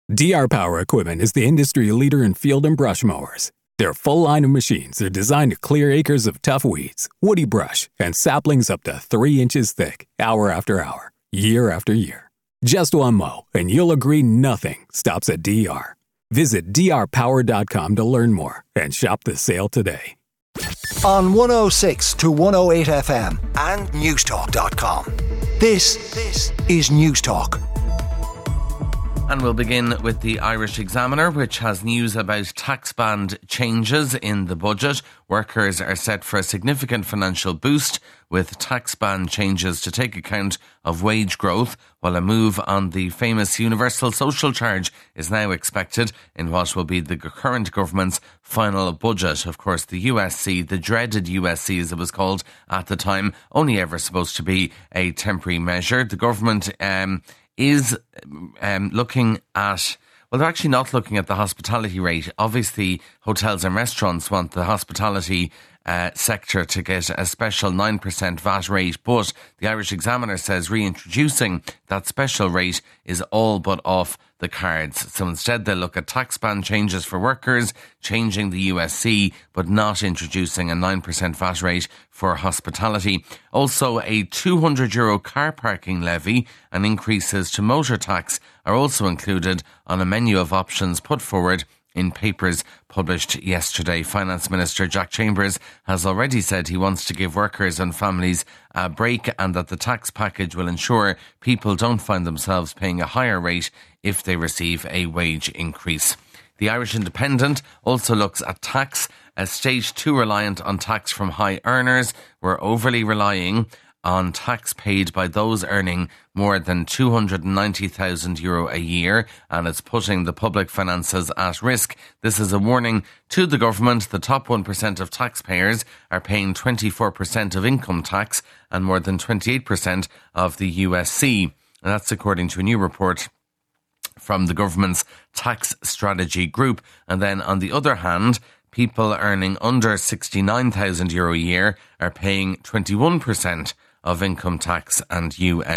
DR Power Equipment is the industry leader in field and brush mowers. Their full line of machines are designed to clear acres of tough weeds, woody brush, and saplings up to 3 inches thick, hour after hour, year after year. Just one mow, and you'll agree nothing stops at DR. Visit drpower.com to learn more and shop the sale today. On 106 to 108 FM and newstalk.com. This is Newstalk. And we'll begin with the Irish Examiner, which has news about tax band changes in the budget. Workers are set for a significant financial boost with tax band changes to take account of wage growth, while a move on the famous universal social charge is now expected in what will be the current government's final budget. Of course, the USC, the dreaded USC as it was called at the time, only ever supposed to be a temporary measure. The government is looking at, well, they're actually not looking at the hospitality rate. Obviously, hotels and restaurants want the hospitality sector to get a special 9% VAT rate, but the Irish Examiner says reintroducing that special rate is all but off the cards. So instead they'll look at tax band changes for workers, changing the USC, but not introducing a 9% VAT rate for hospitality. Also, a €200 car parking levy and increases to motor tax are also included on a menu of options put forward in papers published yesterday. Finance Minister Jack Chambers has already said he wants to give workers and families a break and that the tax package will ensure people don't find themselves paying a higher rate if they receive a wage increase. The Irish Independent also looks at tax. A state too reliant on tax from high earners. We're overly relying on tax paid by those earning more than €290,000 a year, and it's putting the public finances at risk. This is a warning to the government. The top 1% of taxpayers are paying 24% of income tax and more than 28% of the USC. And that's according to a new report from the government's tax strategy group. And then on the other hand, people earning under €69,000 a year are paying 21% of income tax and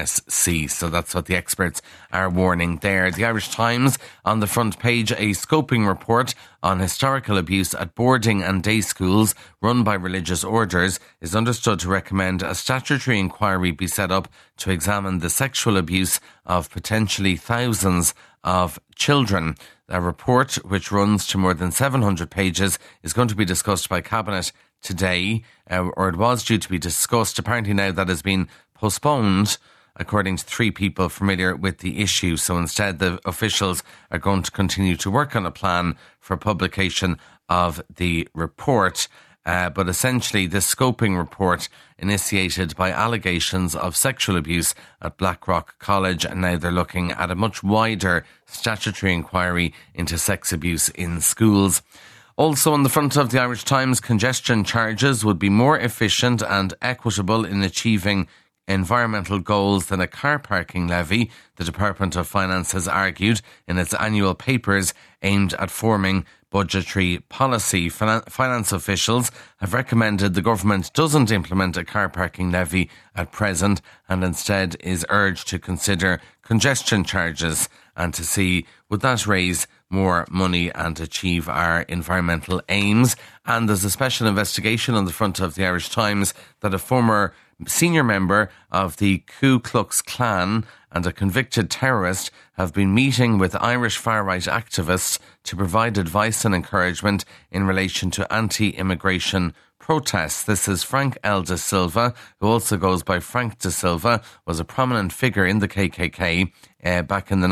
USC. So that's what the experts are warning there. The Irish Times, on the front page, a scoping report on historical abuse at boarding and day schools run by religious orders is understood to recommend a statutory inquiry be set up to examine the sexual abuse of potentially thousands of children. A report, which runs to more than 700 pages, is going to be discussed by Cabinet today, or it was due to be discussed. Apparently now that has been postponed, according to 3 people familiar with the issue. So instead, the officials are going to continue to work on a plan for publication of the report. But essentially, the scoping report initiated by allegations of sexual abuse at Blackrock College, and now they're looking at a much wider statutory inquiry into sex abuse in schools. Also on the front of the Irish Times, congestion charges would be more efficient and equitable in achieving environmental goals than a car parking levy, the Department of Finance has argued in its annual papers aimed at forming budgetary policy. Finance officials have recommended the government doesn't implement a car parking levy at present and instead is urged to consider congestion charges and to see would that raise more money and achieve our environmental aims. And there's a special investigation on the front of the Irish Times that a former senior member of the Ku Klux Klan and a convicted terrorist have been meeting with Irish far-right activists to provide advice and encouragement in relation to anti-immigration protests. This is Frank L. De Silva, who also goes by Frank De Silva, was a prominent figure in the KKK back in the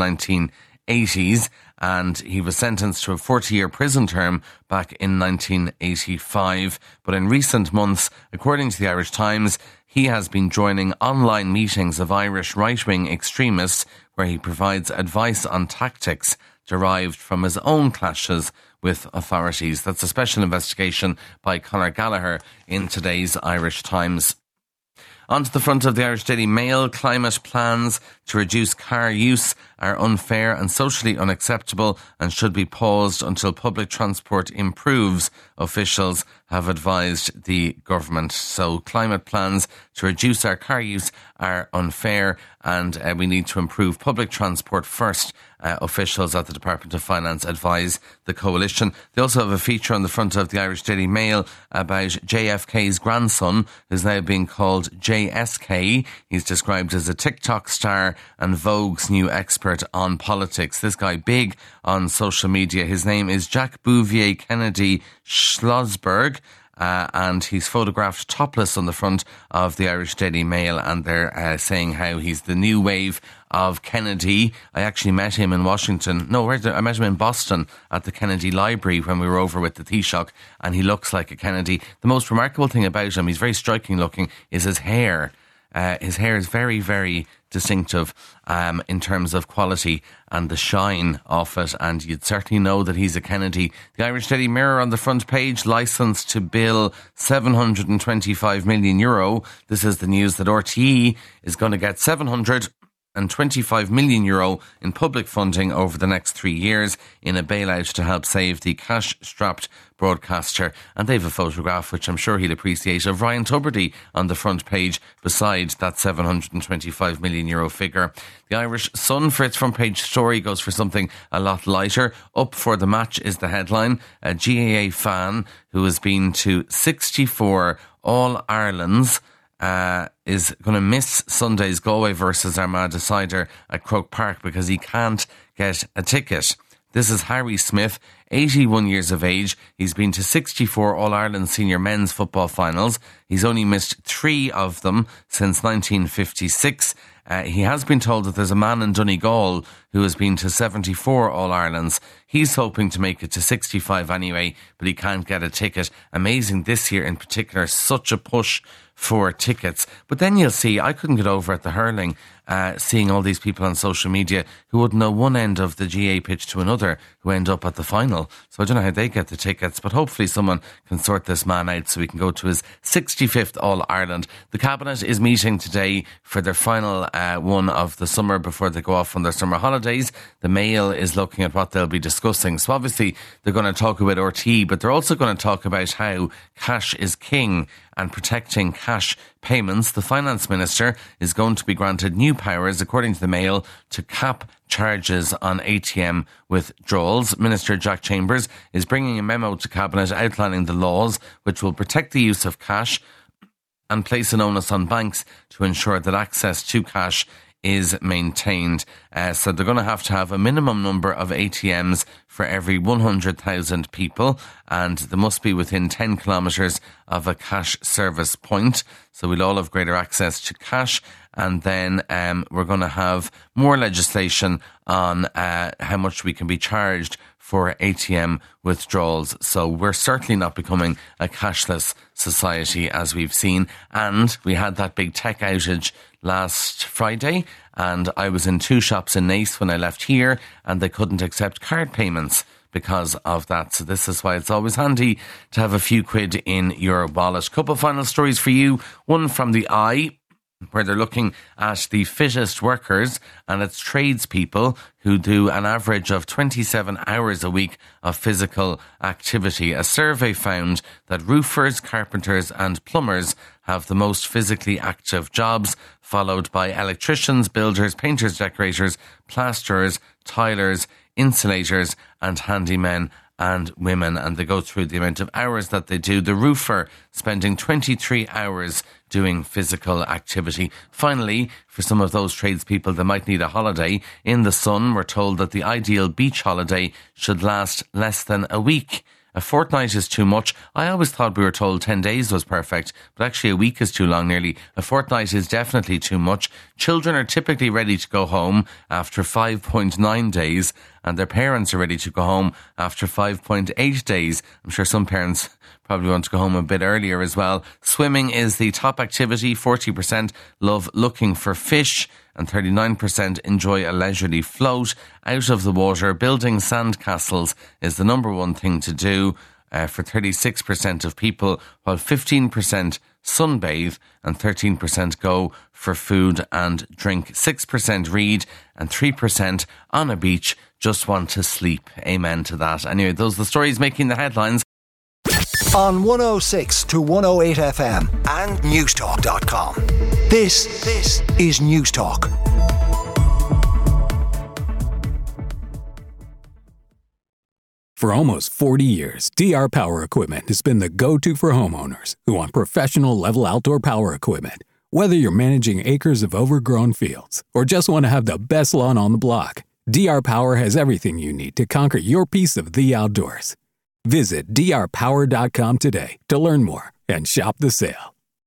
1980s, and he was sentenced to a 40-year prison term back in 1985. But in recent months, according to the Irish Times, he has been joining online meetings of Irish right-wing extremists where he provides advice on tactics derived from his own clashes with authorities. That's a special investigation by Conor Gallagher in today's Irish Times. Onto the front of the Irish Daily Mail, climate plans to reduce car use are unfair and socially unacceptable and should be paused until public transport improves, officials have advised the government. So climate plans to reduce our car use are unfair, and we need to improve public transport first, officials at the Department of Finance advise the coalition. They also have a feature on the front of the Irish Daily Mail about JFK's grandson, who's now being called JSK. He's described as a TikTok star and Vogue's new expert on politics. This guy big on social media. His name is Jack Bouvier Kennedy Schlossberg. And he's photographed topless on the front of the Irish Daily Mail, and they're saying how he's the new wave of Kennedy. I actually met him in Washington. No, I met him in Boston at the Kennedy Library when we were over with the Taoiseach, and he looks like a Kennedy. The most remarkable thing about him, he's very striking looking, is his hair. His hair is very, very distinctive in terms of quality and the shine of it, and you'd certainly know that he's a Kennedy. The Irish Daily Mirror on the front page, licensed to bill €725 million. This is the news that RTE is going to get €725 million in public funding over the next 3 years in a bailout to help save the cash-strapped broadcaster. And they've a photograph, which I'm sure he'll appreciate, of Ryan Tubridy on the front page beside that €725 million figure. The Irish Sun, for its front page story, goes for something a lot lighter. Up for the match is the headline. A GAA fan who has been to 64 All-Irelands is going to miss Sunday's Galway versus Armagh decider at Croke Park because he can't get a ticket. This is Harry Smith, 81 years of age. He's been to 64 All-Ireland senior men's football finals. He's only missed 3 of them since 1956. He has been told that there's a man in Donegal who has been to 74 All-Irelands. He's hoping to make it to 65 anyway, but he can't get a ticket. Amazing this year in particular, such a push for tickets. But then you'll see, I couldn't get over at the hurling, seeing all these people on social media who wouldn't know one end of the GA pitch to another who end up at the final. So I don't know how they get the tickets, but hopefully someone can sort this man out so he can go to his 65th All-Ireland. The Cabinet is meeting today for their final one of the summer before they go off on their summer holidays. The Mail is looking at what they'll be discussing. So obviously they're going to talk about RT, but they're also going to talk about how cash is king and protecting cash payments. The Finance Minister is going to be granted new powers, according to the Mail, to cap charges on ATM withdrawals. Minister Jack Chambers is bringing a memo to Cabinet outlining the laws which will protect the use of cash and place an onus on banks to ensure that access to cash is maintained. So they're going to have a minimum number of ATMs for every 100,000 people, and they must be within 10 kilometres of a cash service point. So we'll all have greater access to cash. And then we're going to have more legislation on how much we can be charged for ATM withdrawals. So we're certainly not becoming a cashless society, as we've seen. And we had that big tech outage last Friday, and I was in 2 shops in Naas when I left here, and they couldn't accept card payments because of that. So this is why it's always handy to have a few quid in your wallet. Couple of final stories for you. One from the Eye, where they're looking at the fittest workers, and it's tradespeople who do an average of 27 hours a week of physical activity. A survey found that roofers, carpenters and plumbers have the most physically active jobs, followed by electricians, builders, painters, decorators, plasterers, tilers, insulators and handymen and women. And they go through the amount of hours that they do. The roofer spending 23 hours doing physical activity. Finally, for some of those tradespeople that might need a holiday, in The Sun, we're told that the ideal beach holiday should last less than a week. A fortnight is too much. I always thought we were told 10 days was perfect, but actually a week is too long nearly. A fortnight is definitely too much. Children are typically ready to go home after 5.9 days, and their parents are ready to go home after 5.8 days. I'm sure some parents probably want to go home a bit earlier as well. Swimming is the top activity. 40% love looking for fish, and 39% enjoy a leisurely float out of the water. Building sandcastles is the number one thing to do for 36% of people, while 15% sunbathe, and 13% go for food and drink. 6% read, and 3% on a beach just want to sleep. Amen to that. Anyway, those are the stories making the headlines. On 106 to 108 FM and newstalk.com. This is Newstalk. For almost 40 years, DR Power Equipment has been the go-to for homeowners who want professional level outdoor power equipment. Whether you're managing acres of overgrown fields or just want to have the best lawn on the block, DR Power has everything you need to conquer your piece of the outdoors. Visit drpower.com today to learn more and shop the sale.